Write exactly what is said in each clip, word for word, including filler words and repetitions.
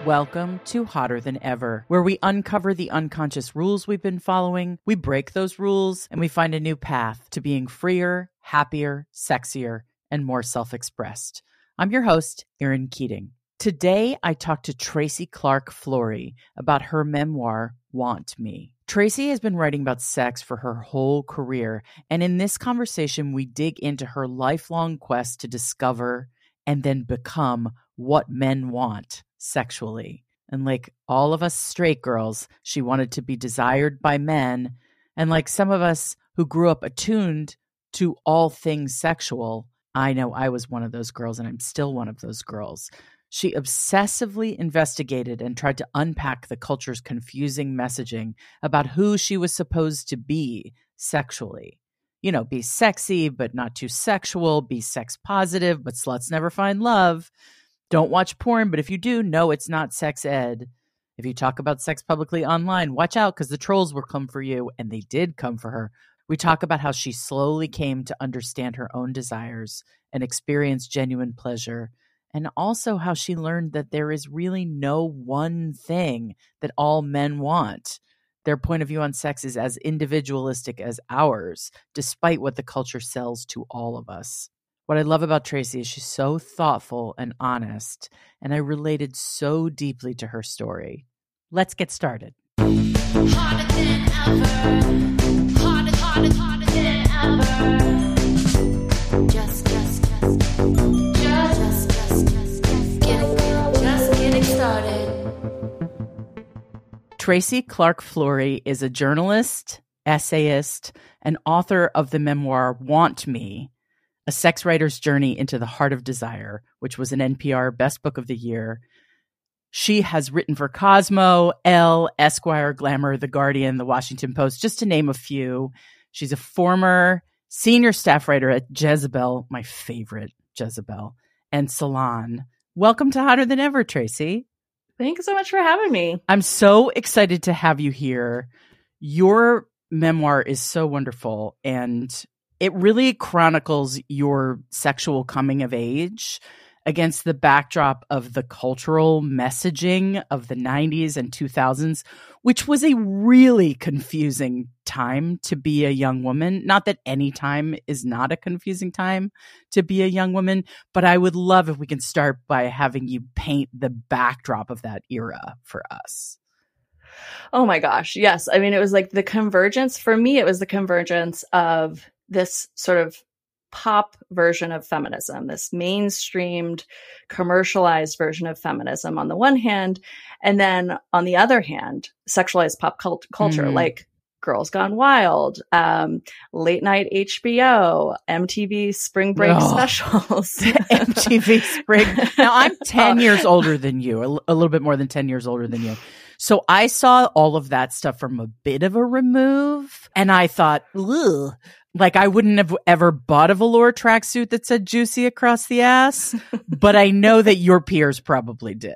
Welcome to Hotter Than Ever, where we uncover the unconscious rules we've been following, we break those rules, and we find a new path to being freer, happier, sexier, and more self-expressed. I'm your host, Erin Keating. Today, I talked to Tracy Clark Flory about her memoir, Want Me. Tracy has been writing about sex for her whole career, and in this conversation, we dig into her lifelong quest to discover and then become what men want sexually. And like all of us straight girls, she wanted to be desired by men. And like some of us who grew up attuned to all things sexual, I know I was one of those girls, and I'm still one of those girls. She obsessively investigated and tried to unpack the culture's confusing messaging about who she was supposed to be sexually. You know, be sexy, but not too sexual, be sex positive, but sluts never find love. Don't watch porn, but if you do, no, it's not sex ed. If you talk about sex publicly online, watch out because the trolls will come for you, and they did come for her. We talk about how she slowly came to understand her own desires and experience genuine pleasure, and also how she learned that there is really no one thing that all men want. Their point of view on sex is as individualistic as ours, despite what the culture sells to all of us. What I love about Tracy is she's so thoughtful and honest, and I related so deeply to her story. Let's get started. Harder than ever. Harder, harder, harder than ever. Just, just, just, just, just, just, just, getting, just getting started. Tracy Clark Flory is a journalist, essayist, and author of the memoir Want Me, A Sex Writer's Journey into the Heart of Desire, which was an N P R Best Book of the Year. She has written for Cosmo, Elle, Esquire, Glamour, The Guardian, The Washington Post, just to name a few. She's a former senior staff writer at Jezebel, my favorite Jezebel, and Salon. Welcome to Hotter Than Ever, Tracy. Thanks so much for having me. I'm so excited to have you here. Your memoir is so wonderful, and it really chronicles your sexual coming of age against the backdrop of the cultural messaging of the nineties and two thousands, which was a really confusing time to be a young woman. Not that any time is not a confusing time to be a young woman, but I would love if we can start by having you paint the backdrop of that era for us. Oh my gosh. Yes. I mean, it was like the convergence. For me, it was the convergence of this sort of pop version of feminism, this mainstreamed, commercialized version of feminism on the one hand, and then on the other hand, sexualized pop cult- culture, mm. like Girls Gone Wild, um, late night H B O, M T V Spring Break oh. specials. M T V Spring. Now, I'm ten years older than you, a, l- a little bit more than ten years older than you. So I saw all of that stuff from a bit of a remove, and I thought, ugh. Like, I wouldn't have ever bought a velour tracksuit that said juicy across the ass, but I know that your peers probably did.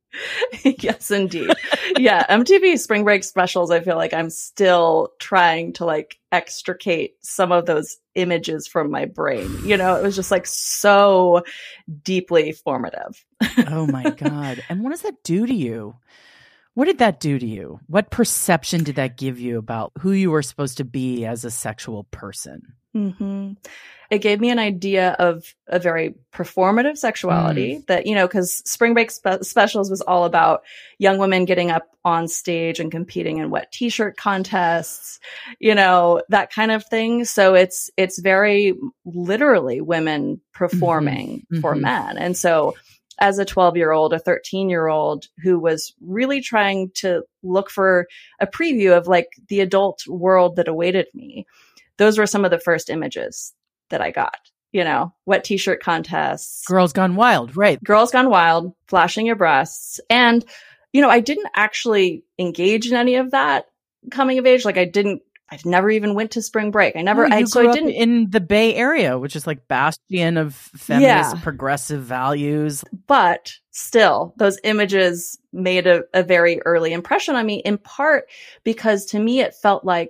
Yes, indeed. Yeah. M T V Spring Break specials, I feel like I'm still trying to like extricate some of those images from my brain. You know, it was just like so deeply formative. Oh my God. And what does that do to you? What did that do to you? What perception did that give you about who you were supposed to be as a sexual person? Mm-hmm. It gave me an idea of a very performative sexuality mm. that, you know, because Spring Break spe- Specials was all about young women getting up on stage and competing in wet t-shirt contests, you know, that kind of thing. So it's, it's very literally women performing mm-hmm. for mm-hmm. men. And so as a twelve year old, a thirteen year old who was really trying to look for a preview of like the adult world that awaited me, those were some of the first images that I got, you know, wet t-shirt contests. Girls Gone Wild, right. Girls Gone Wild, flashing your breasts. And, you know, I didn't actually engage in any of that coming of age. Like I didn't, I never even went to spring break. I never, no, you I, grew so I up didn't. in the Bay Area, which is like bastion of feminist, yeah. progressive values. But still, those images made a, a very early impression on me, in part because to me, it felt like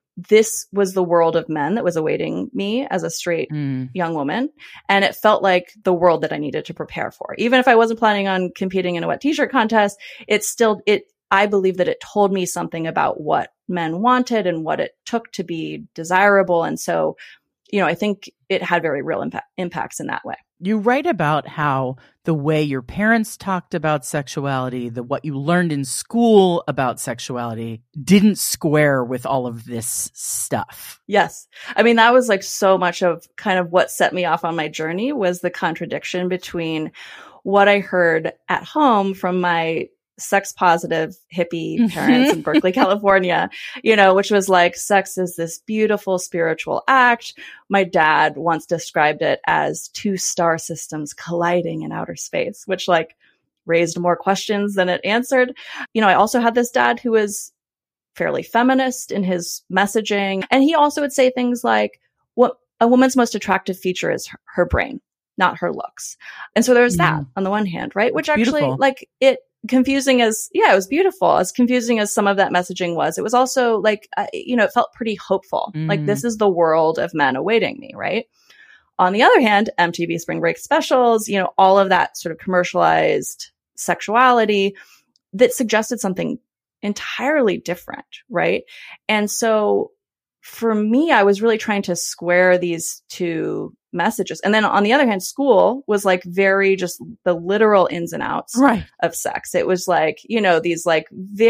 this was the world of men that was awaiting me as a straight Mm. young woman. And it felt like the world that I needed to prepare for. Even if I wasn't planning on competing in a wet t-shirt contest, it still, it, I believe that it told me something about what men wanted and what it took to be desirable. And so, you know, I think it had very real impact, impacts in that way. You write about how the way your parents talked about sexuality, the what you learned in school about sexuality didn't square with all of this stuff. Yes. I mean, that was like so much of kind of what set me off on my journey was the contradiction between what I heard at home from my sex positive hippie parents in Berkeley, California, you know, which was like, sex is this beautiful spiritual act. My dad once described it as two star systems colliding in outer space, which like raised more questions than it answered. You know, I also had this dad who was fairly feminist in his messaging. And he also would say things like, what a woman's most attractive feature is her, her brain, not her looks. And so there's mm. that on the one hand, right? Which actually Beautiful. like it, confusing as, yeah, it was beautiful. As confusing as some of that messaging was, it was also like, uh, you know, it felt pretty hopeful. Mm. Like this is the world of men awaiting me, right? On the other hand, M T V Spring Break specials, you know, all of that sort of commercialized sexuality that suggested something entirely different, right? And so for me, I was really trying to square these two messages. And then on the other hand, school was like very just the literal ins and outs right. of sex. It was like, you know, these like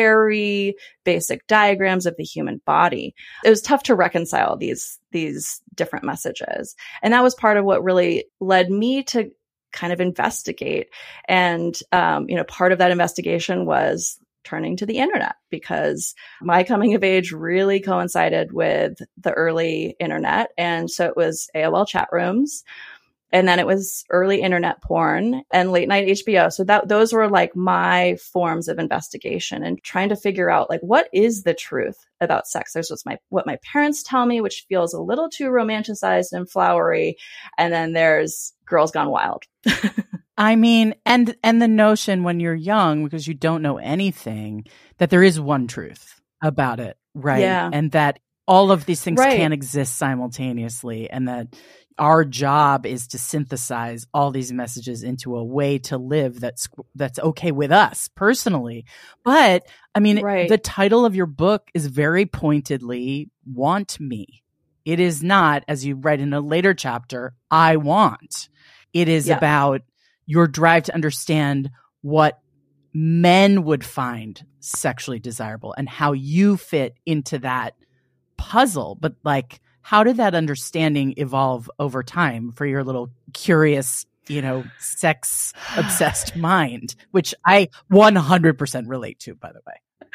very basic diagrams of the human body. It was tough to reconcile these, these different messages. And that was part of what really led me to kind of investigate. And, um, you know, part of that investigation was turning to the internet because my coming of age really coincided with the early internet. And so it was A O L chat rooms, and then it was early internet porn and late night H B O. So that those were like my forms of investigation and trying to figure out like, what is the truth about sex? There's what's my, what my parents tell me, which feels a little too romanticized and flowery. And then there's Girls Gone Wild. I mean, and and the notion when you're young, because you don't know anything, that there is one truth about it, right? Yeah. And that all of these things Right. can't exist simultaneously, and that our job is to synthesize all these messages into a way to live that's that's okay with us personally. But I mean, Right. the title of your book is very pointedly "Want Me." It is not, as you write in a later chapter, "I want." It is Yeah. about your drive to understand what men would find sexually desirable and how you fit into that puzzle. But like, how did that understanding evolve over time for your little curious, you know, sex obsessed mind, which I one hundred percent relate to, by the way?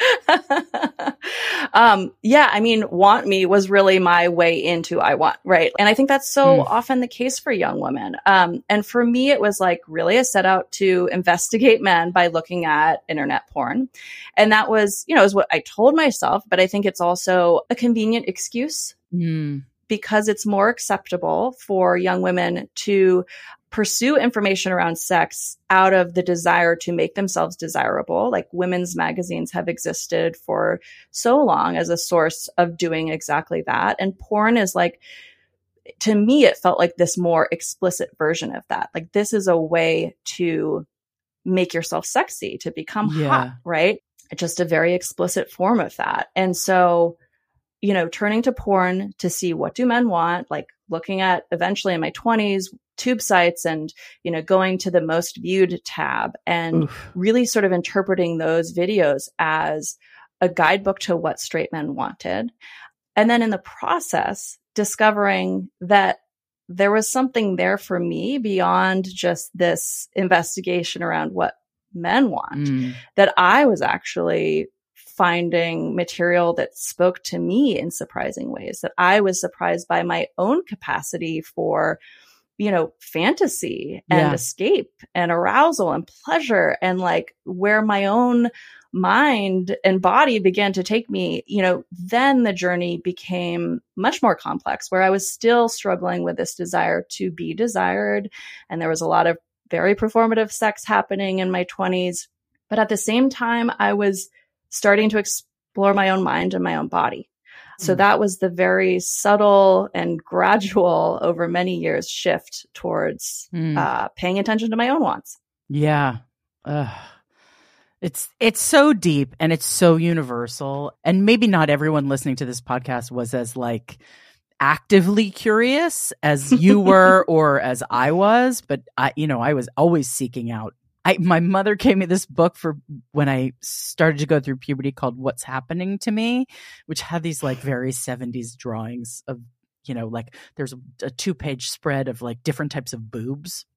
um, yeah, I mean, Want Me was really my way into I Want, right? And I think that's so Mm. often the case for young women. Um, and for me, it was like really a set out to investigate men by looking at internet porn. And that was, you know, is what I told myself, but I think it's also a convenient excuse Mm. because it's more acceptable for young women to pursue information around sex out of the desire to make themselves desirable. Like women's magazines have existed for so long as a source of doing exactly that. And porn is like, to me, it felt like this more explicit version of that. Like this is a way to make yourself sexy, to become Yeah. hot, right? Just a very explicit form of that. And so, you know, turning to porn to see what do men want, like looking at eventually in my twenties, tube sites and, you know, going to the most viewed tab and Oof. really sort of interpreting those videos as a guidebook to what straight men wanted. And then in the process, discovering that there was something there for me beyond just this investigation around what men want, Mm. that I was actually finding material that spoke to me in surprising ways, that I was surprised by my own capacity for, you know, fantasy and Yeah. escape and arousal and pleasure, and like where my own mind and body began to take me, you know, then the journey became much more complex, where I was still struggling with this desire to be desired. And there was a lot of very performative sex happening in my twenties. But at the same time, I was starting to explore my own mind and my own body. So that was the very subtle and gradual over many years shift towards mm. uh, paying attention to my own wants. Yeah. Ugh. It's it's so deep and it's so universal. And maybe not everyone listening to this podcast was as like actively curious as you were or as I was, but I, you know, I was always seeking out. I, my mother gave me this book for when I started to go through puberty called What's Happening to Me, which had these like very seventies drawings of, you know, like there's a, a two page spread of like different types of boobs.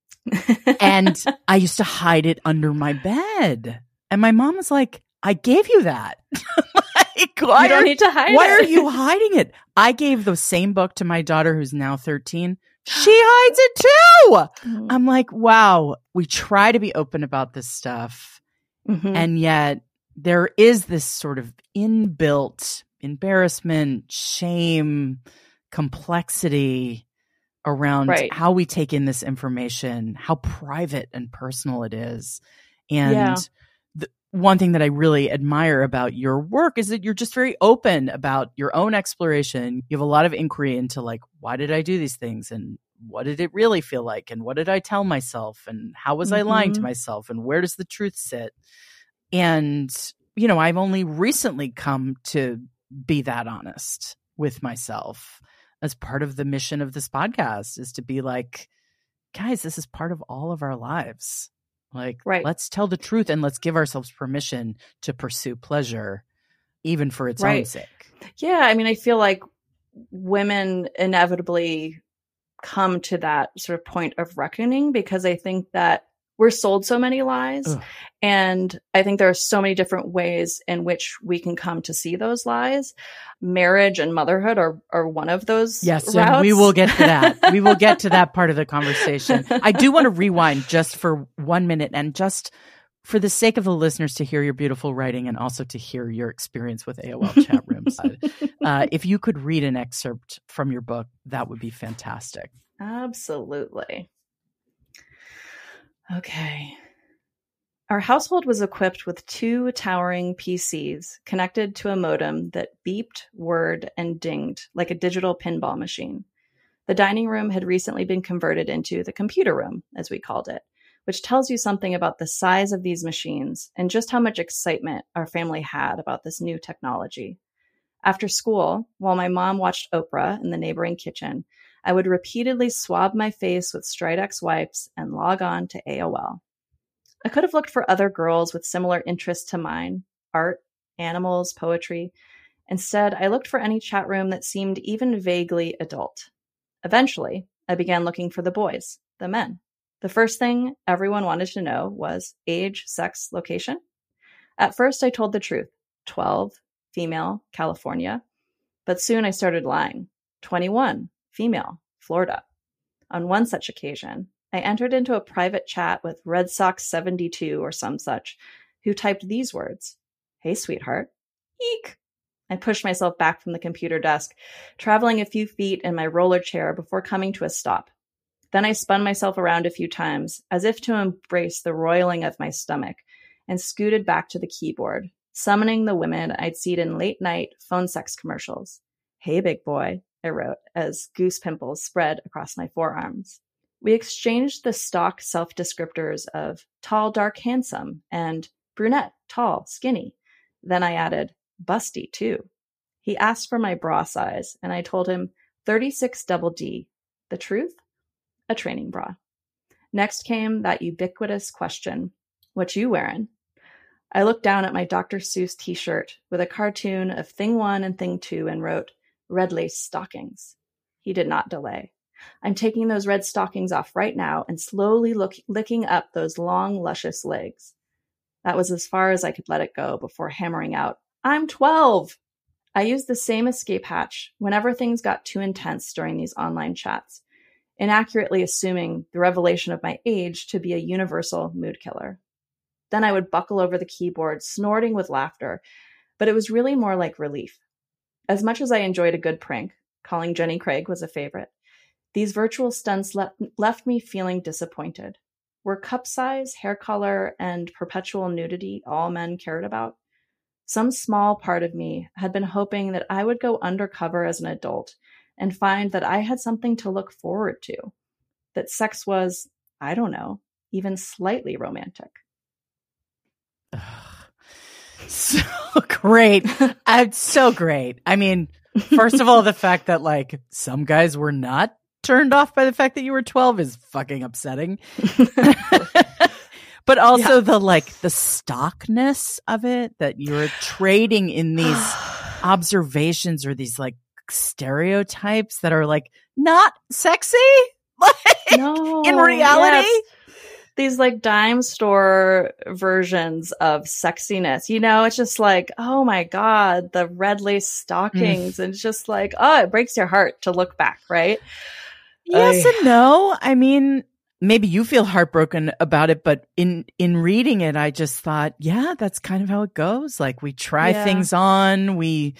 And I used to hide it under my bed. And my mom was like, I gave you that. Like, why you don't are, need to hide why it. Why are you hiding it? I gave the same book to my daughter who's now thirteen. She hides it too. Mm-hmm. I'm like, wow, we try to be open about this stuff. Mm-hmm. And yet there is this sort of inbuilt embarrassment, shame, complexity around right. how we take in this information, how private and personal it is. And yeah. the, one thing that I really admire about your work is that you're just very open about your own exploration. You have a lot of inquiry into like, why did I do these things? And what did it really feel like? And what did I tell myself? And how was mm-hmm. I lying to myself? And where does the truth sit? And, you know, I've only recently come to be that honest with myself. As part of the mission of this podcast is to be like, guys, this is part of all of our lives. Like, right. let's tell the truth and let's give ourselves permission to pursue pleasure, even for its right. own sake. Yeah. I mean, I feel like women inevitably come to that sort of point of reckoning because I think that we're sold so many lies. Ugh. And I think there are so many different ways in which we can come to see those lies. Marriage and motherhood are, are one of those yes, routes. Yes, we will get to that. We will get to that part of the conversation. I do want to rewind just for one minute and just for the sake of the listeners to hear your beautiful writing and also to hear your experience with A O L chat rooms. uh, if you could read an excerpt from your book, that would be fantastic. Absolutely. Okay. Our household was equipped with two towering P Cs connected to a modem that beeped, whirred, and dinged like a digital pinball machine. The dining room had recently been converted into the computer room, as we called it, which tells you something about the size of these machines and just how much excitement our family had about this new technology. After school, while my mom watched Oprah in the neighboring kitchen, I would repeatedly swab my face with Stridex wipes and log on to A O L. I could have looked for other girls with similar interests to mine, art, animals, poetry. Instead, I looked for any chat room that seemed even vaguely adult. Eventually, I began looking for the boys, the men. The first thing everyone wanted to know was age, sex, location. At first, I told the truth, twelve, female, California. But soon I started lying, twenty-one, female, Florida. On one such occasion, I entered into a private chat with Red Sox seventy-two or some such, who typed these words, "Hey, sweetheart." Eek! I pushed myself back from the computer desk, traveling a few feet in my roller chair before coming to a stop. Then I spun myself around a few times, as if to embrace the roiling of my stomach, and scooted back to the keyboard, summoning the women I'd seen in late-night phone sex commercials. "Hey, big boy," I wrote, as goose pimples spread across my forearms. We exchanged the stock self-descriptors of tall, dark, handsome, and brunette, tall, skinny. Then I added, busty, too. He asked for my bra size, and I told him thirty-six double D. The truth? A training bra. Next came that ubiquitous question, "What you wearing?" I looked down at my Doctor Seuss t-shirt with a cartoon of Thing One and Thing Two and wrote, "Red lace stockings." He did not delay. "I'm taking those red stockings off right now and slowly look, licking up those long, luscious legs." That was as far as I could let it go before hammering out, "I'm twelve." I used the same escape hatch whenever things got too intense during these online chats, inaccurately assuming the revelation of my age to be a universal mood killer. Then I would buckle over the keyboard, snorting with laughter, but it was really more like relief. As much as I enjoyed a good prank, calling Jenny Craig was a favorite, these virtual stunts le- left me feeling disappointed. Were cup size, hair color, and perpetual nudity all men cared about? some small part of me had been hoping that I would go undercover as an adult and find that I had something to look forward to, that sex was, I don't know, even slightly romantic. So great. Uh, so great. I mean, first of all, the fact that like some guys were not turned off by the fact that you were twelve is fucking upsetting. But also yeah. the like the stockness of it, that you're trading in these observations or these like stereotypes that are like not sexy, like no, in reality. Yes. These like dime store versions of sexiness, you know, it's just like, oh my God, the red lace stockings. Mm. And it's just like, oh, it breaks your heart to look back, right? Yes I... and no. I mean, maybe you feel heartbroken about it, but in, in reading it, I just thought, yeah, that's kind of how it goes. Like we try yeah. things on, we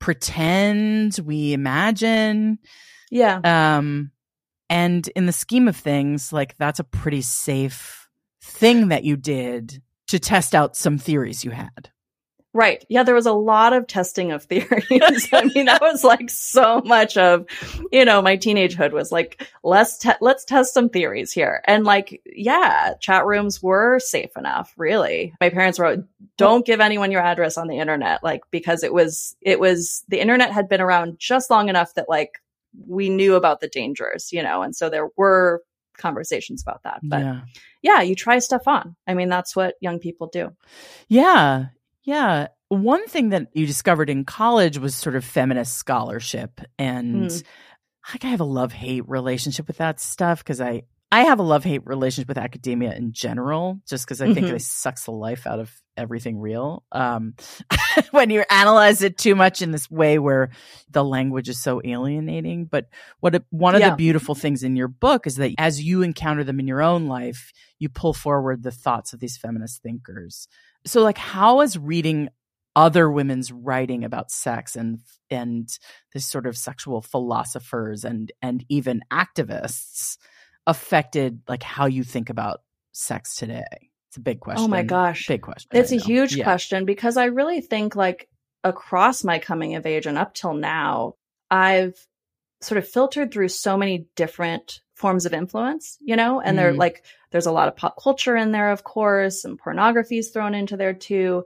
pretend, we imagine. Yeah. Um, And in the scheme of things, like that's a pretty safe thing that you did to test out some theories you had. Right. Yeah, there was a lot of testing of theories. I mean, that was like so much of, you know, my teenagehood was like, let's te- let's test some theories here. And like, yeah, chat rooms were safe enough, really. My parents wrote, don't give anyone your address on the internet, like, because it was, it was, the internet had been around just long enough that like, we knew about the dangers, you know, and so there were conversations about that. But yeah. yeah, you try stuff on. I mean, that's what young people do. Yeah. Yeah. One thing that you discovered in college was sort of feminist scholarship. And mm. like I have a love-hate relationship with that stuff because I, I have a love-hate relationship with academia in general, just because I mm-hmm. think it sucks the life out of everything real. Um, when you analyze it too much in this way where the language is so alienating. But what a, one of yeah. the beautiful things in your book is that as you encounter them in your own life, you pull forward the thoughts of these feminist thinkers. So like, how is reading other women's writing about sex and and this sort of sexual philosophers and and even activists affected like how you think about sex today? It's a big question. Oh my gosh. Big question. It's a huge yeah. question because I really think like across my coming of age and up till now, I've sort of filtered through so many different forms of influence, you know, and mm. they're like, there's a lot of pop culture in there, of course, and pornography is thrown into there too.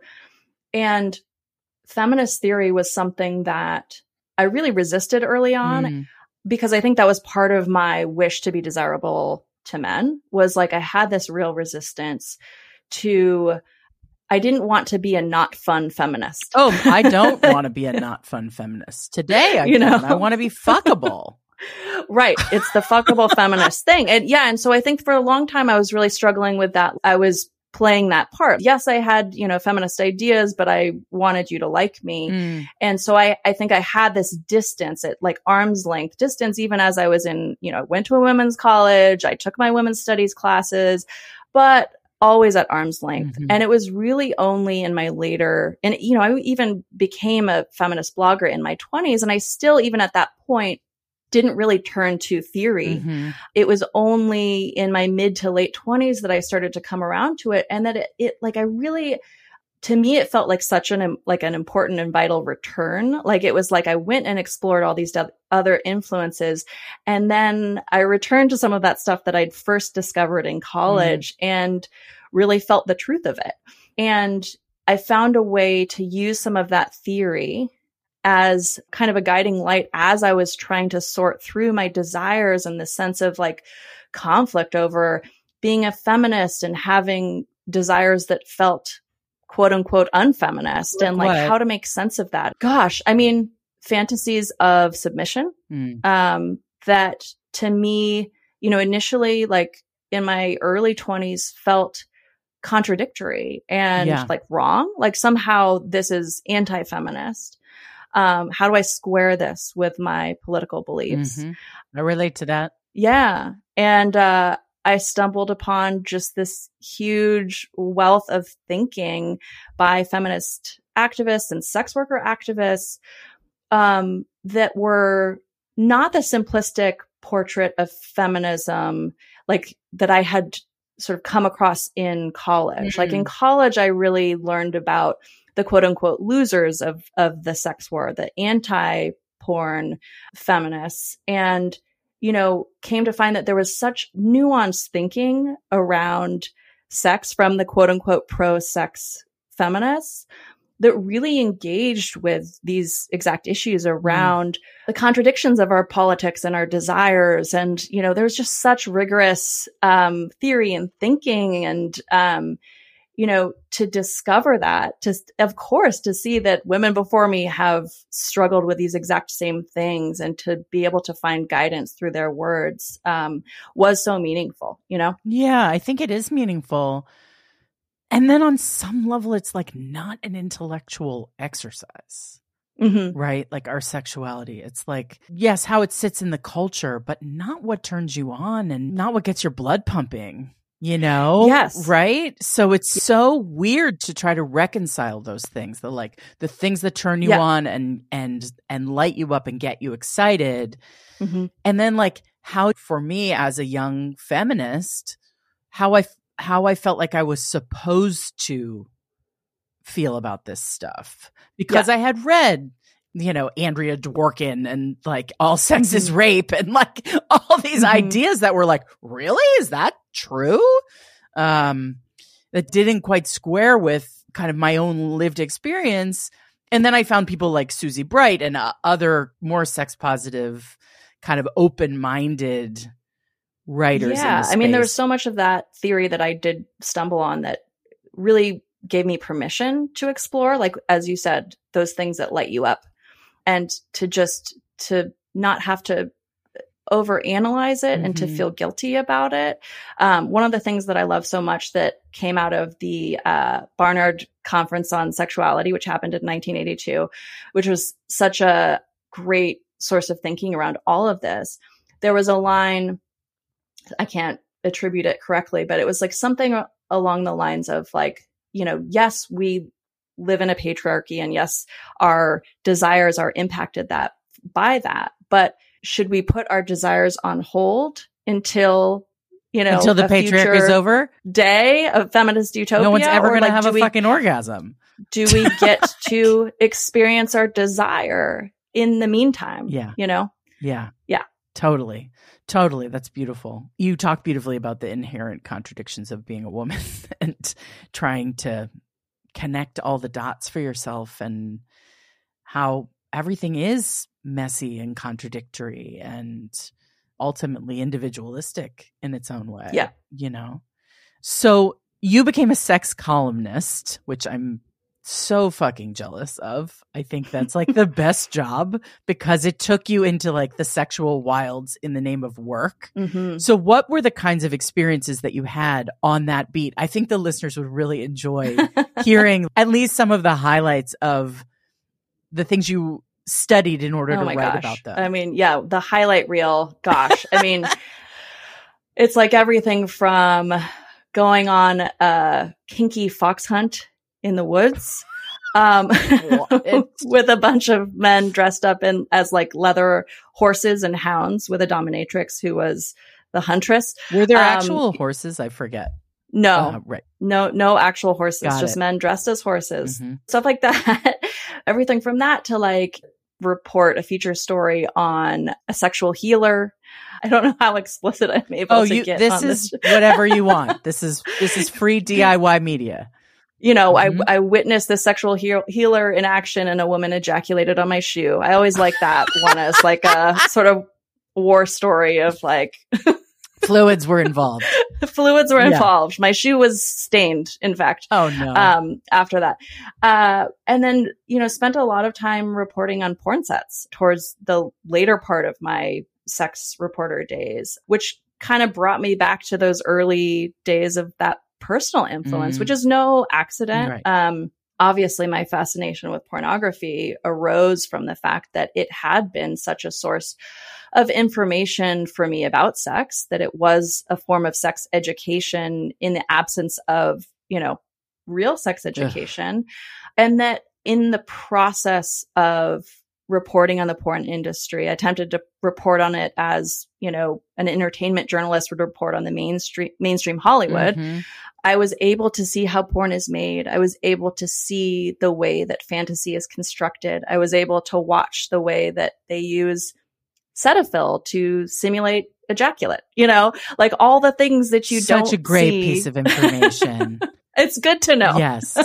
And feminist theory was something that I really resisted early on. Mm. Because I think that was part of my wish to be desirable to men, was like I had this real resistance to, I didn't want to be a not fun feminist. Oh, I don't want to be a not fun feminist. Today, I, you know, I want to be fuckable. Right. It's the fuckable feminist thing. And yeah. And so I think for a long time, I was really struggling with that. I was playing that part. Yes, I had, you know, feminist ideas, but I wanted you to like me. Mm. And so I, I think I had this distance at like arm's length distance, even as I was in, you know, went to a women's college. I took my women's studies classes, but always at arm's length. Mm-hmm. And it was really only in my later, and, you know, I even became a feminist blogger in my twenties. And I still, even at that point, didn't really turn to theory. Mm-hmm. It was only in my mid to late twenties that I started to come around to it. And that it, it like, I really, to me, it felt like such an, like an important and vital return. Like it was like I went and explored all these d- other influences. And then I returned to some of that stuff that I'd first discovered in college mm-hmm. and really felt the truth of it. And I found a way to use some of that theory as kind of a guiding light as I was trying to sort through my desires and the sense of like conflict over being a feminist and having desires that felt quote unquote unfeminist and like what? How to make sense of that. Gosh, I mean, fantasies of submission, mm. um, that to me, you know, initially like in my early twenties felt contradictory and yeah. like wrong, like somehow this is anti-feminist. Um, how do I square this with my political beliefs? Mm-hmm. I relate to that. Yeah. And, uh, I stumbled upon just this huge wealth of thinking by feminist activists and sex worker activists, um, that were not the simplistic portrait of feminism, like that I had sort of come across in college. Mm-hmm. Like in college, I really learned about the quote unquote losers of, of the sex war, the anti-porn feminists, and, you know, came to find that there was such nuanced thinking around sex from the quote unquote pro-sex feminists that really engaged with these exact issues around mm. the contradictions of our politics and our desires. And, you know, there's just such rigorous um, theory and thinking and, um, you know, to discover that, to, of course, to see that women before me have struggled with these exact same things and to be able to find guidance through their words um, was so meaningful, you know? Yeah, I think it is meaningful. And then on some level, it's like not an intellectual exercise, mm-hmm. right? Like our sexuality. It's like, yes, how it sits in the culture, but not what turns you on and not what gets your blood pumping, you know? Yes. Right? So it's so weird to try to reconcile those things, the like the things that turn you yeah. on and, and, and light you up and get you excited. Mm-hmm. And then like how, for me as a young feminist, how I how I felt like I was supposed to feel about this stuff because yeah. I had read, you know, Andrea Dworkin and like all sex mm-hmm. is rape and like all these mm-hmm. ideas that were like, really? Is that true? Um, that didn't quite square with kind of my own lived experience. And then I found people like Susie Bright and uh, other more sex positive, kind of open-minded writers. Yeah. In the space. I mean, there was so much of that theory that I did stumble on that really gave me permission to explore, like, as you said, those things that light you up and to just, to not have to overanalyze it mm-hmm. and to feel guilty about it. Um, one of the things that I love so much that came out of the uh, Barnard Conference on Sexuality, which happened in nineteen eighty-two, which was such a great source of thinking around all of this. There was a line, I can't attribute it correctly, but it was like something along the lines of like, you know, yes, we live in a patriarchy and yes, our desires are impacted that by that, but should we put our desires on hold until, you know, until the patriarchy is over? Day of feminist utopia? No one's ever going like, to have a we, fucking orgasm. Do we get to experience our desire in the meantime? Yeah. You know? Yeah. Yeah. Totally. Totally. That's beautiful. You talk beautifully about the inherent contradictions of being a woman and trying to connect all the dots for yourself and how everything is messy and contradictory and ultimately individualistic in its own way. Yeah. You know? So you became a sex columnist, which I'm so fucking jealous of. I think that's like the best job because it took you into like the sexual wilds in the name of work. Mm-hmm. So what were the kinds of experiences that you had on that beat? I think the listeners would really enjoy hearing at least some of the highlights of the things you studied in order oh to my write gosh. about them. I mean, yeah, the highlight reel, gosh. I mean, it's like everything from going on a kinky fox hunt in the woods, um, with a bunch of men dressed up in as like leather horses and hounds with a dominatrix who was the huntress. Were there um, actual horses? I forget. No, uh, right. no, no actual horses, Got just it. men dressed as horses, mm-hmm. stuff like that. Everything from that to like report a feature story on a sexual healer. I don't know how explicit I'm able oh, to you, get. This on is this. whatever you want. This is this is free D I Y media. You know, mm-hmm. I I witnessed the sexual he- healer in action, and a woman ejaculated on my shoe. I always like that one as like a sort of war story of like fluids were involved. Fluids were yeah. involved. My shoe was stained, in fact. Oh no. Um, after that, uh, and then you know, spent a lot of time reporting on porn sets towards the later part of my sex reporter days, which kind of brought me back to those early days of that personal influence, mm. which is no accident. Right. Um, obviously, my fascination with pornography arose from the fact that it had been such a source of information for me about sex, that it was a form of sex education in the absence of, you know, real sex education. Ugh. And that in the process of reporting on the porn industry, I attempted to report on it as, you know, an entertainment journalist would report on the mainstream mainstream Hollywood. Mm-hmm. I was able to see how porn is made. I was able to see the way that fantasy is constructed. I was able to watch the way that they use Cetaphil to simulate ejaculate, you know, like all the things that you Such don't see. Such a great piece of information. It's good to know. Yes.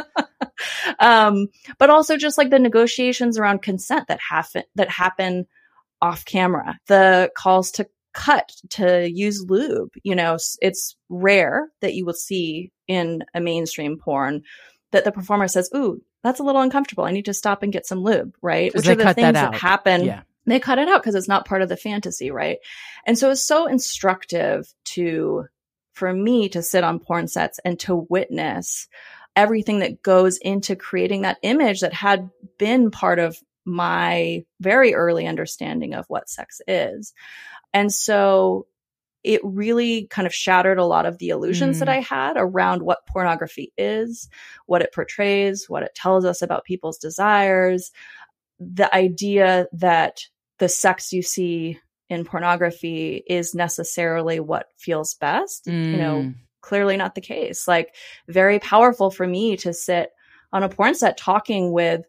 um, but also just like the negotiations around consent that happen, that happen off camera, the calls to cut, to use lube. You know, it's rare that you will see in a mainstream porn that the performer says, ooh, that's a little uncomfortable. I need to stop and get some lube, right? Which are the things that, that happen. Yeah. They cut it out because it's not part of the fantasy, right? And so it's so instructive to, for me to sit on porn sets and to witness everything that goes into creating that image that had been part of my very early understanding of what sex is. And so it really kind of shattered a lot of the illusions mm. that I had around what pornography is, what it portrays, what it tells us about people's desires, the idea that the sex you see in pornography is necessarily what feels best. Mm. You know, clearly not the case. Like, very powerful for me to sit on a porn set talking with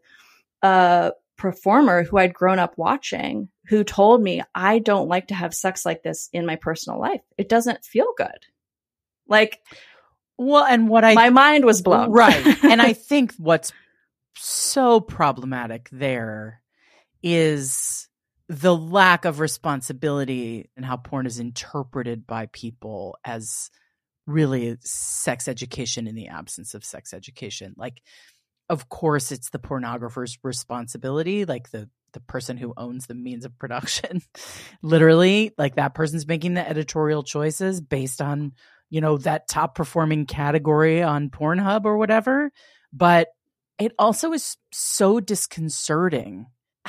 a performer who I'd grown up watching, who told me, I don't like to have sex like this in my personal life. It doesn't feel good. Like, well, and what I, my mind was blown. Right. And I think what's so problematic there is the lack of responsibility and how porn is interpreted by people as really sex education in the absence of sex education. Like, of course, it's the pornographer's responsibility, like the the person who owns the means of production. Literally, like, that person's making the editorial choices based on, you know, that top performing category on Pornhub or whatever. But it also is so disconcerting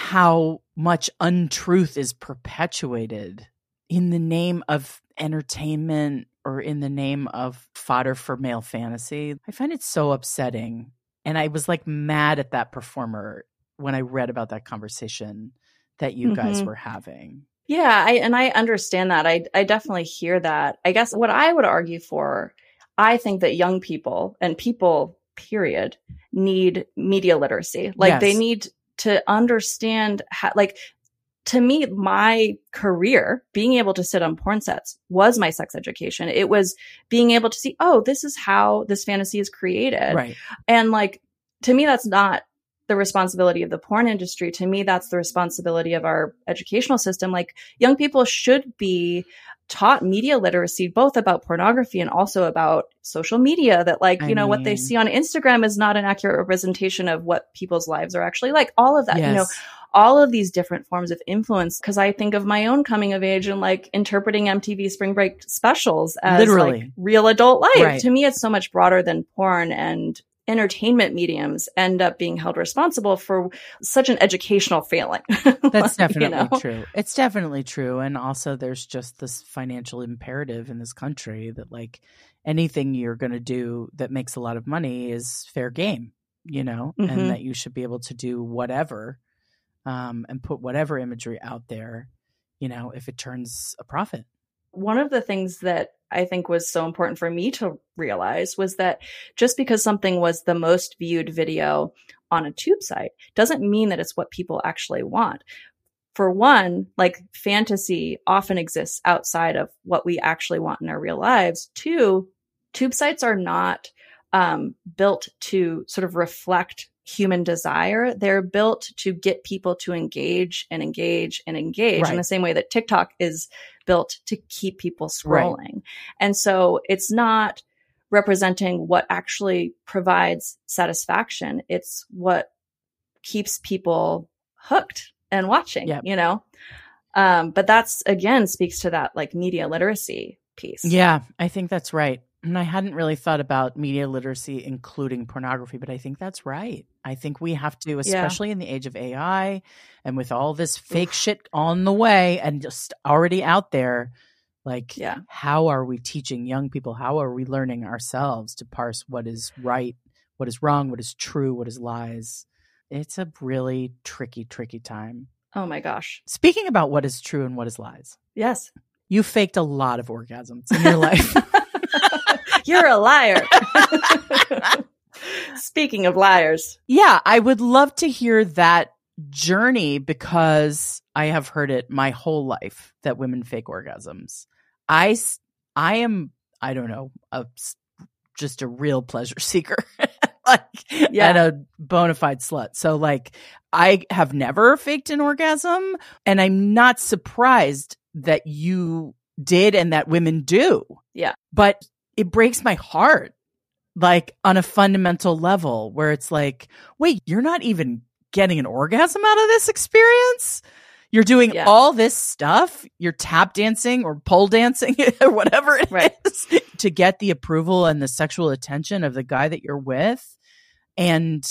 how much untruth is perpetuated in the name of entertainment or in the name of fodder for male fantasy. I find it so upsetting. And I was like mad at that performer when I read about that conversation that you mm-hmm. guys were having. Yeah, I, and I understand that. I, I definitely hear that. I guess what I would argue for, I think that young people and people, period, need media literacy. Like, yes. they need to understand how, like, to me, my career, being able to sit on porn sets was my sex education. It was being able to see, oh, this is how this fantasy is created. Right. And like, to me, that's not the responsibility of the porn industry. To me, that's the responsibility of our educational system. Like, young people should be taught media literacy, both about pornography and also about social media, that like, you I know, mean, what they see on Instagram is not an accurate representation of what people's lives are actually like. All of that, yes. you know, all of these different forms of influence. Cause I think of my own coming of age and like interpreting M T V Spring Break specials as Literally. like real adult life. Right. To me, it's so much broader than porn, and entertainment mediums end up being held responsible for such an educational failing. That's definitely you know? true. It's definitely true. And also there's just this financial imperative in this country that like anything you're going to do that makes a lot of money is fair game, you know, mm-hmm. and that you should be able to do whatever um, and put whatever imagery out there, you know, if it turns a profit. One of the things that I think was so important for me to realize was that just because something was the most viewed video on a tube site doesn't mean that it's what people actually want. For one, like, fantasy often exists outside of what we actually want in our real lives. Two, tube sites are not um, built to sort of reflect human desire. They're built to get people to engage and engage and engage right. in the same way that TikTok is built to keep people scrolling. Right. And so it's not representing what actually provides satisfaction. It's what keeps people hooked and watching, yep. you know? Um, but that's, again, speaks to that like media literacy piece. Yeah, I think that's right. And I hadn't really thought about media literacy, including pornography, but I think that's right. I think we have to, especially yeah. in the age of A I and with all this fake Oof. shit on the way and just already out there, like, yeah. how are we teaching young people? How are we learning ourselves to parse what is right, what is wrong, what is true, what is lies? It's a really tricky, tricky time. Oh my gosh. Speaking about what is true and what is lies. Yes. You faked a lot of orgasms in your life. You're a liar. Speaking of liars. Yeah, I would love to hear that journey because I have heard it my whole life that women fake orgasms. I, I am, I don't know, a, just a real pleasure seeker. Like, yeah. And a bona fide slut. So like, I have never faked an orgasm, and I'm not surprised that you did and that women do. Yeah. But it breaks my heart, like on a fundamental level where it's like, wait, you're not even getting an orgasm out of this experience? You're doing yeah. all this stuff. You're tap dancing or pole dancing or whatever it right. is to get the approval and the sexual attention of the guy that you're with. And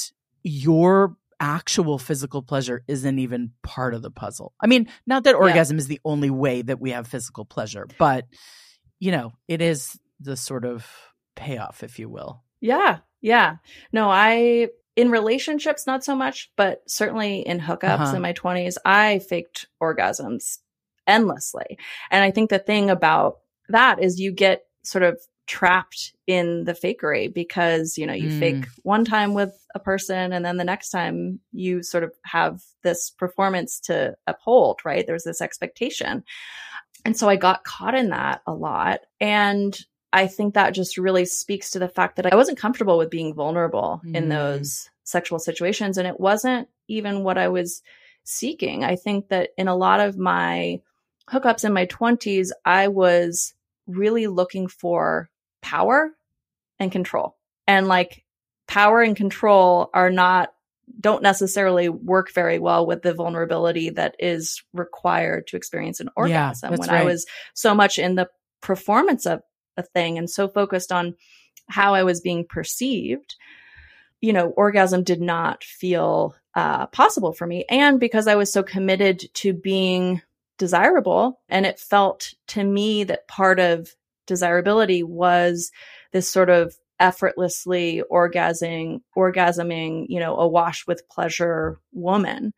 your actual physical pleasure isn't even part of the puzzle. I mean, not that orgasm yeah. is the only way that we have physical pleasure, but, you know, it is the sort of payoff, if you will. Yeah. Yeah. No, I, in relationships, not so much, but certainly in hookups uh-huh. in my twenties, I faked orgasms endlessly. And I think the thing about that is you get sort of trapped in the fakery because, you know, you mm. fake one time with a person and then the next time you sort of have this performance to uphold, right? There's this expectation. And so I got caught in that a lot. And I think that just really speaks to the fact that I wasn't comfortable with being vulnerable mm. in those sexual situations. And it wasn't even what I was seeking. I think that in a lot of my hookups in my twenties, I was really looking for power and control. And like power and control are not, don't necessarily work very well with the vulnerability that is required to experience an orgasm. Yeah, when right. I was so much in the performance of a thing and so focused on how I was being perceived, you know, orgasm did not feel uh, possible for me. And because I was so committed to being desirable, and it felt to me that part of desirability was this sort of effortlessly orgasming, orgasming, you know, awash with pleasure woman.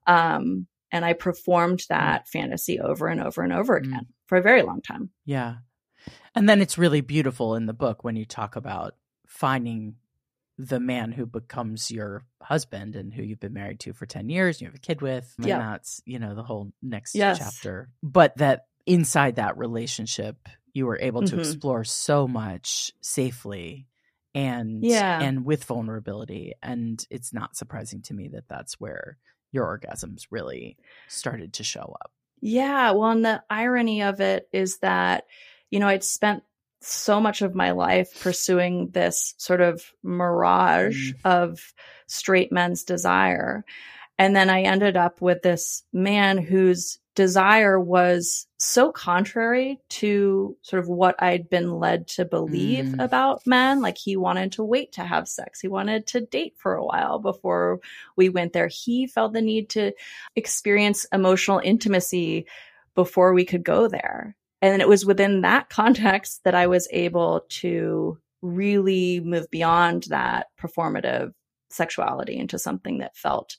Um, and I performed that mm. fantasy over and over and over again mm. for a very long time. Yeah. And then it's really beautiful in the book when you talk about finding the man who becomes your husband and who you've been married to for ten years, you have a kid with, and yeah. that's, you know, the whole next yes. chapter. But that inside that relationship, you were able to mm-hmm. explore so much safely and yeah. and with vulnerability. And it's not surprising to me that that's where your orgasms really started to show up. Yeah. Well, and the irony of it is that, you know, I'd spent so much of my life pursuing this sort of mirage mm. of straight men's desire. And then I ended up with this man whose desire was so contrary to sort of what I'd been led to believe mm. about men. Like he wanted to wait to have sex. He wanted to date for a while before we went there. He felt the need to experience emotional intimacy before we could go there. And it was within that context that I was able to really move beyond that performative sexuality into something that felt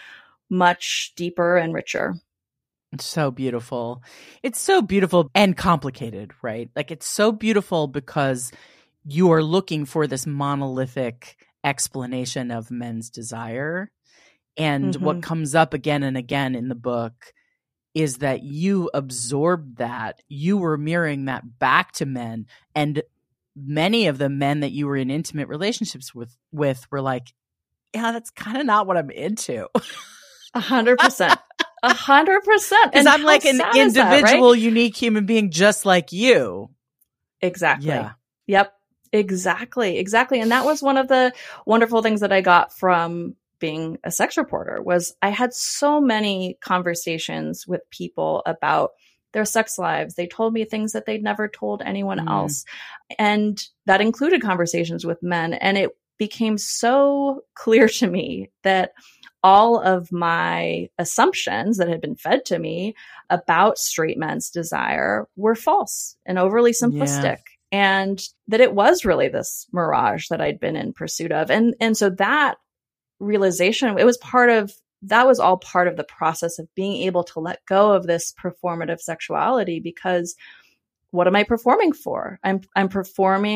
much deeper and richer. It's so beautiful. It's so beautiful and complicated, right? Like it's so beautiful because you are looking for this monolithic explanation of men's desire. And mm-hmm. what comes up again and again in the book is that you absorbed that. You were mirroring that back to men. And many of the men that you were in intimate relationships with, with were like, yeah, that's kind of not what I'm into. A hundred percent. A hundred percent. Because I'm like an individual, that, right? unique human being just like you. Exactly. Yeah. Yep. Exactly. Exactly. And that was one of the wonderful things that I got from being a sex reporter was I had so many conversations with people about their sex lives. They told me things that they'd never told anyone mm. else. And that included conversations with men. And it became so clear to me that all of my assumptions that had been fed to me about straight men's desire were false and overly simplistic. Yeah. And that it was really this mirage that I'd been in pursuit of. And, and so that realization, it was part of, that was all part of the process of being able to let go of this performative sexuality, because what am I performing for? I'm, I'm performing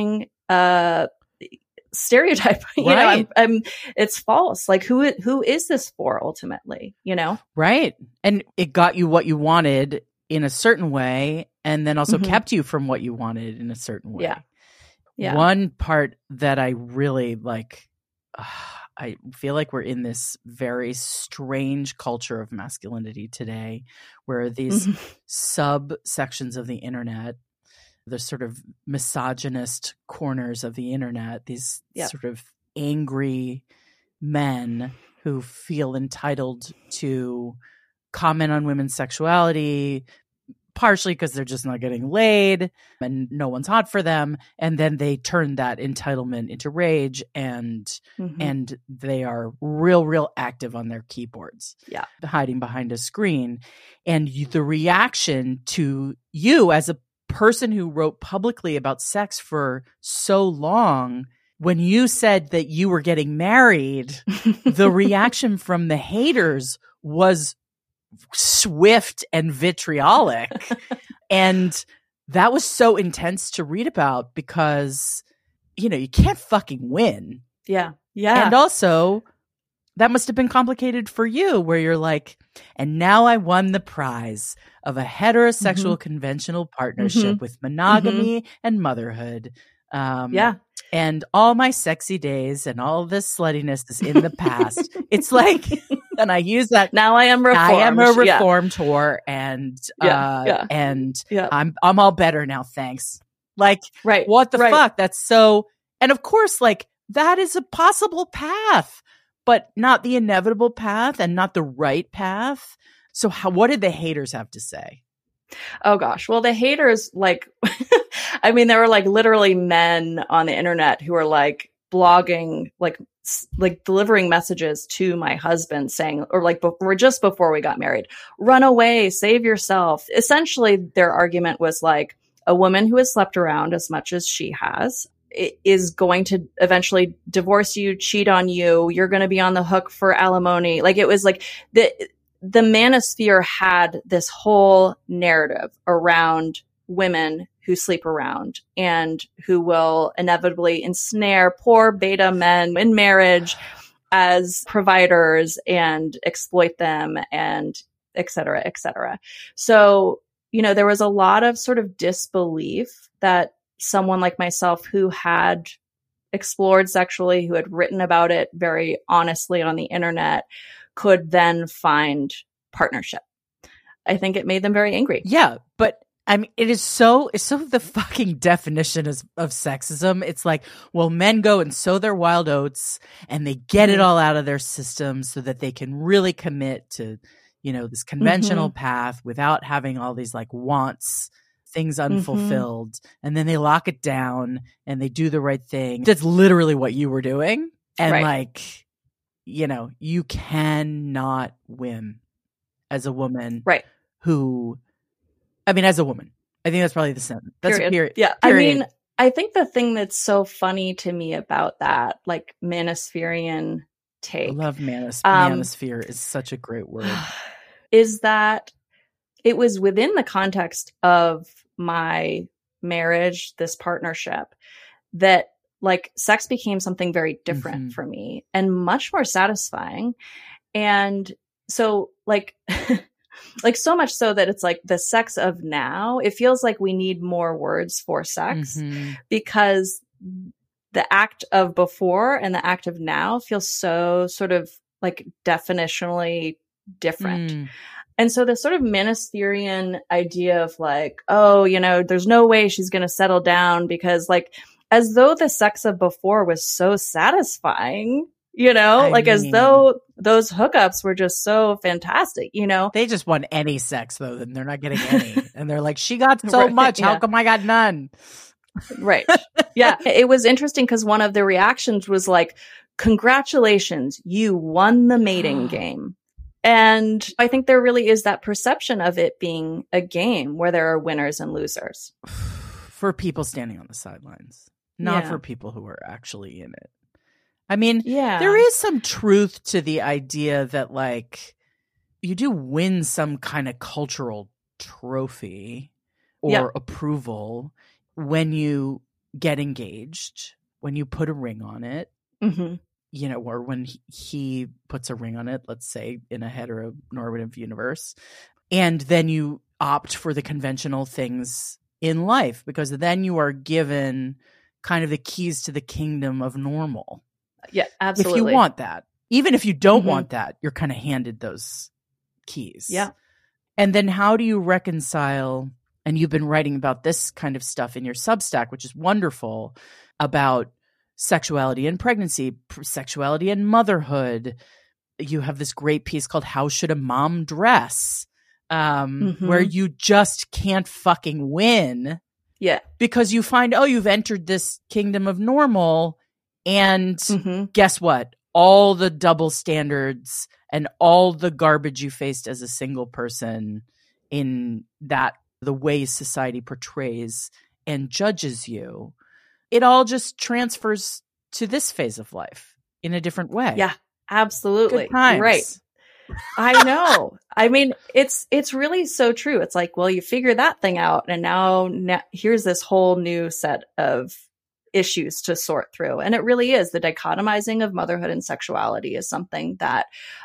uh, stereotype. you Right. know, I'm, I'm, it's false. Like who, who is this for ultimately, you know? Right. And it got you what you wanted in a certain way, and then also Mhm. kept you from what you wanted in a certain way. Yeah. Yeah. One part that I really like, uh, I feel like we're in this very strange culture of masculinity today, where these Mhm. subsections of the internet, the sort of misogynist corners of the internet, these Yep. sort of angry men who feel entitled to comment on women's sexuality, partially because they're just not getting laid and no one's hot for them. And then they turn that entitlement into rage, and Mhm. and they are real, real active on their keyboards, Yeah. hiding behind a screen. And you, the reaction to you as a person who wrote publicly about sex for so long, when you said that you were getting married, the reaction from the haters was swift and vitriolic. And that was so intense to read about because, you know, you can't fucking win. Yeah. Yeah. And also, that must have been complicated for you, where you're like, and now I won the prize of a heterosexual Mhm. conventional partnership Mhm. with monogamy and motherhood. Um, Yeah. And all my sexy days and all this sluttiness is in the past. It's like, and I use that. Now I am reformed. I am a Yeah. reformed whore, and Yeah, uh, yeah. and Yeah. I'm I'm all better now, thanks. Like, Right. what the right. fuck? That's so. And of course, like that is a possible path, but not the inevitable path, and not the right path. So, how? What did the haters have to say? Oh gosh. Well, the haters, like, I mean, there were like literally men on the internet who were like blogging, like, s- like delivering messages to my husband saying, or like, be- or just before we got married, run away, save yourself. Essentially, their argument was like, a woman who has slept around as much as she has i- is going to eventually divorce you, cheat on you. You're going to be on the hook for alimony. Like it was like the, the manosphere had this whole narrative around women who sleep around and who will inevitably ensnare poor beta men in marriage as providers and exploit them and et cetera, et cetera. So, you know, there was a lot of sort of disbelief that someone like myself who had explored sexually, who had written about it very honestly on the internet, could then find partnership. I think it made them very angry. Yeah, but I mean, it is so, it's so the fucking definition of, of sexism. It's like, well, men go and sow their wild oats and they get it all out of their system so that they can really commit to, you know, this conventional Mhm. path without having all these like wants, things unfulfilled. And then they lock it down and they do the right thing. That's literally what you were doing. And Right. like, you know, you cannot win as a woman Right. who, I mean, as a woman, I think that's probably the sentence. That's Period. a period. Yeah. Period. I mean, I think the thing that's so funny to me about that, like Manospherian I take, love manos- um, manosphere is such a great word. is that it was within the context of my marriage, this partnership, that like sex became something very different Mhm. for me and much more satisfying. And so like, like so much so that it's like the sex of now, it feels like we need more words for sex Mhm. because the act of before and the act of now feels so sort of like definitionally different. Mm. And so this sort of Manospherian idea of like, oh, you know, there's no way she's going to settle down because like, as though the sex of before was so satisfying, you know, I like as mean- though those hookups were just so fantastic, you know? They just want any sex, though, then they're not getting any. And they're like, she got so Right, much. How yeah. come I got none? Right. Yeah. It was interesting because one of the reactions was like, congratulations, you won the mating game. And I think there really is that perception of it being a game where there are winners and losers. For people standing on the sidelines, not Yeah. for people who are actually in it. I mean, Yeah. there is some truth to the idea that, like, you do win some kind of cultural trophy or Yeah. approval when you get engaged, when you put a ring on it, Mm-hmm. you know, or when he, he puts a ring on it, let's say in a heteronormative universe, and then you opt for the conventional things in life, because then you are given kind of the keys to the kingdom of normal. Yeah, absolutely. If you want that. Even if you don't Mm-hmm. want that, you're kind of handed those keys. Yeah. And then how do you reconcile, and you've been writing about this kind of stuff in your Substack, which is wonderful, about sexuality and pregnancy, sexuality and motherhood. You have this great piece called How Should a Mom Dress? Um, Mm-hmm. where you just can't fucking win. Yeah. Because you find, oh, you've entered this kingdom of normal, and Mm-hmm. guess what? All the double standards and all the garbage you faced as a single person in that, the way society portrays and judges you, it all just transfers to this phase of life in a different way. Yeah, absolutely. Good times. Right. I know. I mean, it's it's really so true. It's like, well, you figure that thing out, and now, now here's this whole new set of issues to sort through. And it really is. The dichotomizing of motherhood and sexuality is something that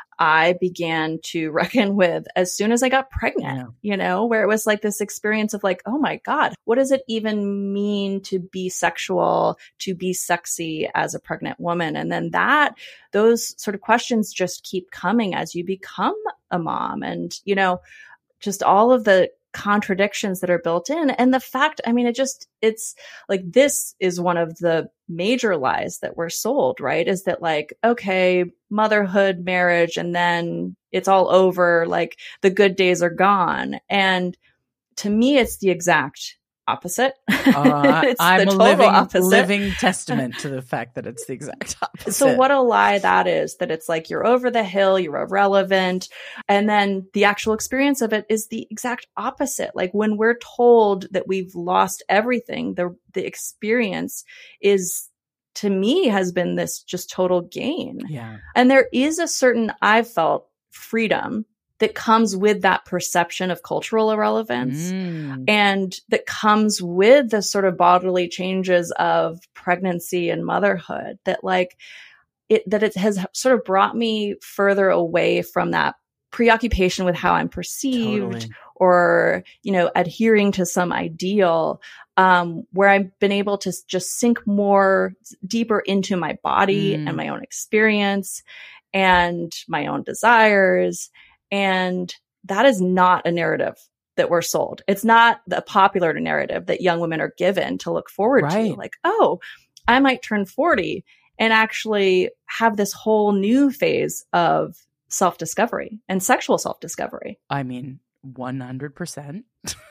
I began to reckon with as soon as I got pregnant, Yeah. you know, where it was like this experience of like, oh my God, what does it even mean to be sexual, to be sexy as a pregnant woman? And then that, those sort of questions just keep coming as you become a mom, and, you know, just all of the contradictions that are built in. And the fact, I mean, it just, it's like, this is one of the major lies that we're sold, right? Is that like, okay, motherhood, marriage, and then it's all over, like the good days are gone. And to me, it's the exact opposite. Uh, It's I'm the a total living, opposite. living testament to the fact that it's the exact opposite. So what a lie that is, that it's like you're over the hill, you're irrelevant. And then the actual experience of it is the exact opposite. Like when we're told that we've lost everything, the the experience is, to me, has been this just total gain. Yeah. And there is a certain, I've felt, freedom that comes with that perception of cultural irrelevance. Mm. And that comes with the sort of bodily changes of pregnancy and motherhood, that like it, that it has sort of brought me further away from that preoccupation with how I'm perceived, Totally. or, you know, adhering to some ideal, um, where I've been able to just sink more deeper into my body Mm. and my own experience and my own desires. And that is not a narrative that we're sold. It's not the popular narrative that young women are given to look forward Right. to. Like, oh, I might turn forty and actually have this whole new phase of self-discovery and sexual self-discovery. I mean, one hundred percent.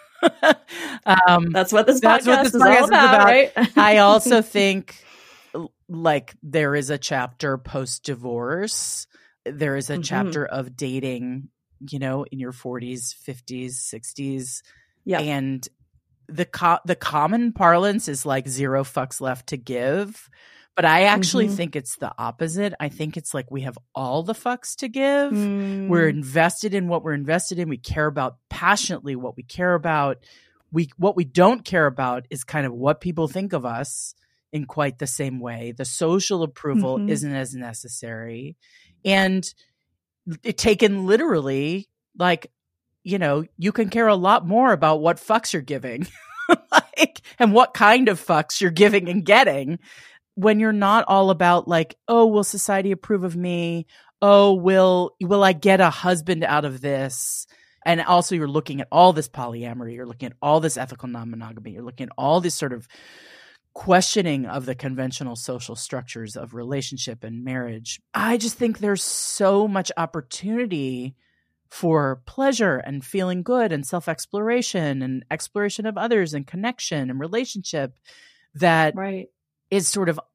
um, That's what this That's podcast what this is podcast all is about, about. right? I also think l- like there is a chapter post-divorce. There is a Mhm. chapter of dating, you know, in your forties, fifties, sixties. Yeah. And the co- the common parlance is like zero fucks left to give. But I actually Mhm. think it's the opposite. I think it's like we have all the fucks to give. Mm. We're invested in what we're invested in. We care about passionately what we care about. We what we don't care about is kind of what people think of us in quite the same way. The social approval Mhm. isn't as necessary. And it, taken literally, like, you know, you can care a lot more about what fucks you're giving like, and what kind of fucks you're giving and getting, when you're not all about like, oh, will society approve of me? Oh, will will I get a husband out of this? And also you're looking at all this polyamory, you're looking at all this ethical non-monogamy, you're looking at all this sort of questioning of the conventional social structures of relationship and marriage. I just think there's so much opportunity for pleasure and feeling good and self-exploration and exploration of others and connection and relationship that Right. is sort of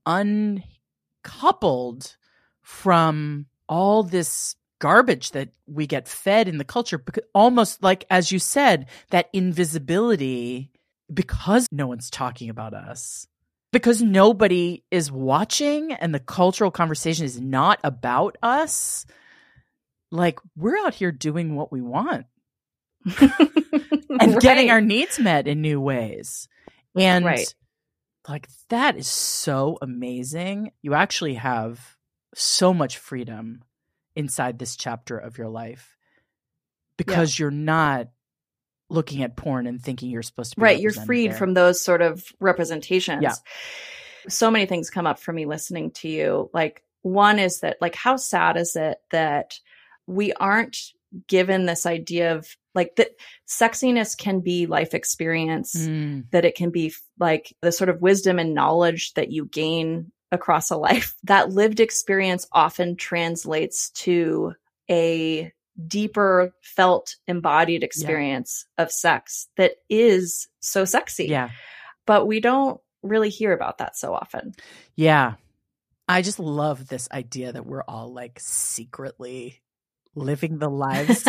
uncoupled from all this garbage that we get fed in the culture, because almost like, as you said, that invisibility, because no one's talking about us, because nobody is watching and the cultural conversation is not about us. Like, we're out here doing what we want and Right. getting our needs met in new ways. And Right. Like, that is so amazing. You actually have so much freedom inside this chapter of your life because yeah. you're not looking at porn and thinking you're supposed to be right. You're freed there. from those sort of representations. Yeah. So many things come up for me listening to you. Like, one is that, like, how sad is it that we aren't given this idea of like that sexiness can be life experience, mm. that it can be like the sort of wisdom and knowledge that you gain across a life. That lived experience often translates to a deeper felt embodied experience yeah. of sex that is so sexy. Yeah. But we don't really hear about that so often. Yeah. I just love this idea that we're all like secretly living the lives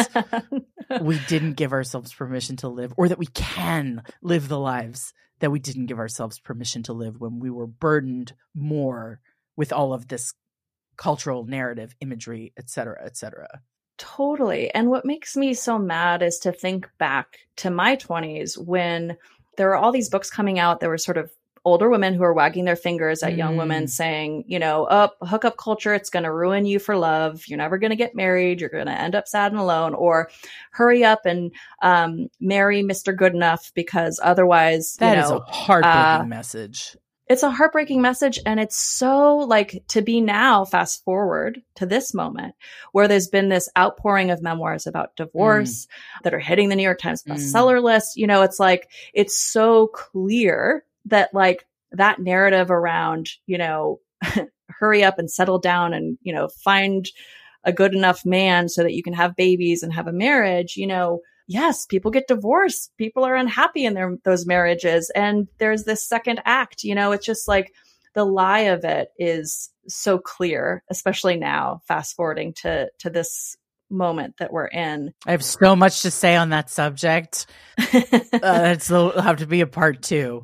we didn't give ourselves permission to live, or that we can live the lives that we didn't give ourselves permission to live when we were burdened more with all of this cultural narrative, imagery, et cetera, et cetera. Totally. And what makes me so mad is to think back to my twenties when there were all these books coming out that were sort of older women who are wagging their fingers at mm. young women saying, you know, up oh, hookup culture, it's going to ruin you for love. You're never going to get married. You're going to end up sad and alone, or hurry up and um, marry Mister Goodenough because otherwise, that you is know, a heartbreaking uh, message. It's a heartbreaking message. And it's so like to be now fast forward to this moment where there's been this outpouring of memoirs about divorce mm. that are hitting the New York Times bestseller mm. list. You know, it's like, it's so clear that like that narrative around, you know, hurry up and settle down and, you know, find a good enough man so that you can have babies and have a marriage, you know, yes, people get divorced. People are unhappy in their, those marriages. And there's this second act, you know, it's just like the lie of it is so clear, especially now, fast forwarding to, to this moment that we're in. I have so much to say on that subject. uh, it's will have to be a part two.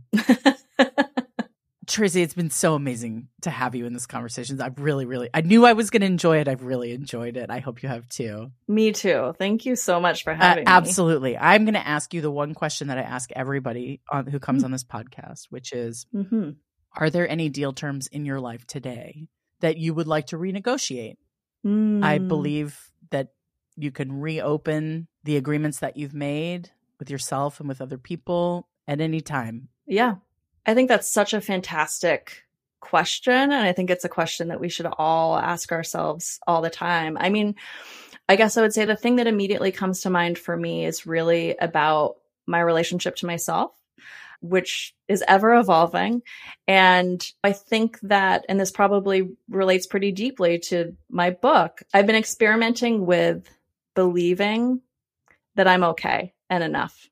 Tracy, it's been so amazing to have you in this conversation. I've really, really, I knew I was going to enjoy it. I've really enjoyed it. I hope you have too. Me too. Thank you so much for having uh, absolutely. me. Absolutely. I'm going to ask you the one question that I ask everybody on, who comes mm-hmm. on this podcast, which is, mm-hmm. are there any deal terms in your life today that you would like to renegotiate? Mm. I believe that you can reopen the agreements that you've made with yourself and with other people at any time. Yeah. I think that's such a fantastic question. And I think it's a question that we should all ask ourselves all the time. I mean, I guess I would say the thing that immediately comes to mind for me is really about my relationship to myself, which is ever evolving. And I think that, and this probably relates pretty deeply to my book, I've been experimenting with believing that I'm okay and enough.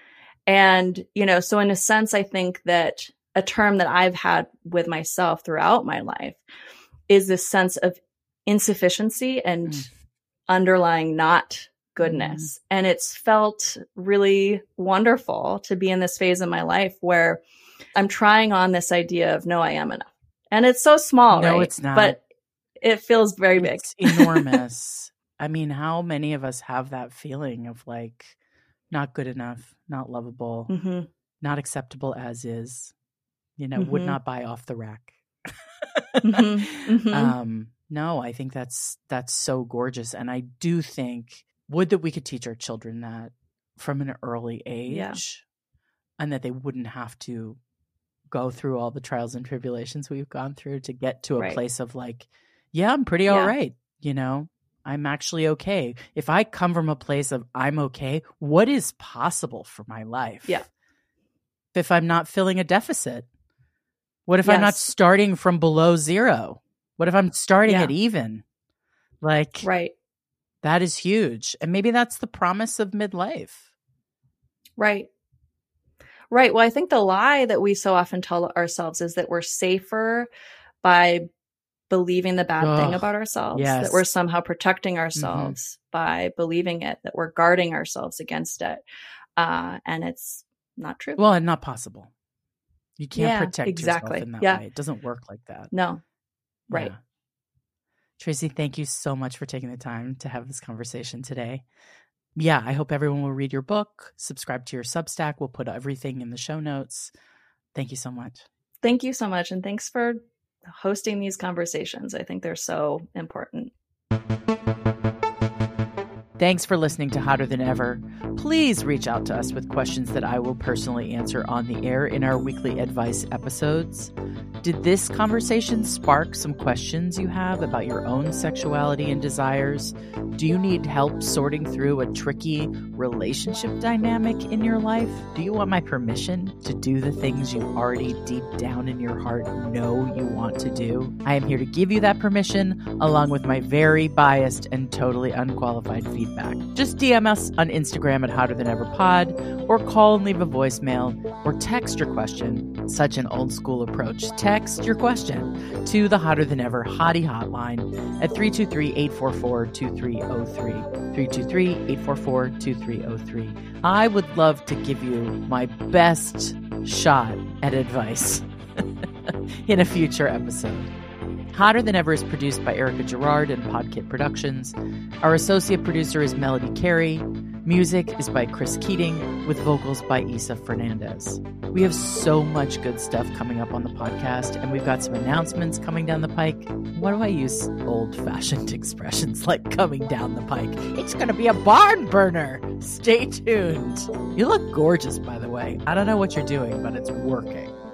And, you know, so in a sense, I think that a term that I've had with myself throughout my life is this sense of insufficiency and mm. underlying not goodness. Mm. And it's felt really wonderful to be in this phase of my life where I'm trying on this idea of, no, I am enough. And it's so small, no, right? It's not. But it feels very big. It's enormous. I mean, how many of us have that feeling of like, not good enough, not lovable, mm-hmm. not acceptable as is, you know, mm-hmm. would not buy off the rack. mm-hmm. Mm-hmm. Um, no, I think that's, that's so gorgeous. And I do think, would that we could teach our children that from an early age yeah. and that they wouldn't have to go through all the trials and tribulations we've gone through to get to a right. place of like, yeah, I'm pretty all yeah. right. You know, I'm actually okay. If I come from a place of I'm okay, what is possible for my life? Yeah. If I'm not filling a deficit? What if yes. I'm not starting from below zero? What if I'm starting yeah. at even? Like, right. that is huge. And maybe that's the promise of midlife. Right. Right. Well, I think the lie that we so often tell ourselves is that we're safer by believing the bad Ugh, thing about ourselves, yes. that we're somehow protecting ourselves mm-hmm. by believing it, that we're guarding ourselves against it. Uh, and it's not true. Well, and not possible. You can't yeah, protect exactly. yourself in that yeah. way. It doesn't work like that. No. Right. Yeah. Tracy, thank you so much for taking the time to have this conversation today. Yeah, I hope everyone will read your book, subscribe to your Substack. We'll put everything in the show notes. Thank you so much. thank you so much. And thanks for hosting these conversations. I think they're so important. Thanks for listening to Hotter Than Ever. Please reach out to us with questions that I will personally answer on the air in our weekly advice episodes. Did this conversation spark some questions you have about your own sexuality and desires? Do you need help sorting through a tricky relationship dynamic in your life? Do you want my permission to do the things you already deep down in your heart know you want to do? I am here to give you that permission, along with my very biased and totally unqualified feedback. Just D M us on Instagram at Hotter Than Ever Pod, or call and leave a voicemail, or text your question. Such an old school approach. Text your question to the Hotter Than Ever Hottie Hotline at three two three, eight four four, two three zero three. three two three, eight four four, two three zero three. I would love to give you my best shot at advice in a future episode. Hotter Than Ever is produced by Erica Gerard and Podkit Productions. Our associate producer is Melody Carey. Music is by Chris Keating, with vocals by Isa Fernandez. We have so much good stuff coming up on the podcast, and we've got some announcements coming down the pike. Why do I use old-fashioned expressions like coming down the pike? It's going to be a barn burner. Stay tuned. You look gorgeous, by the way. I don't know what you're doing, but it's working.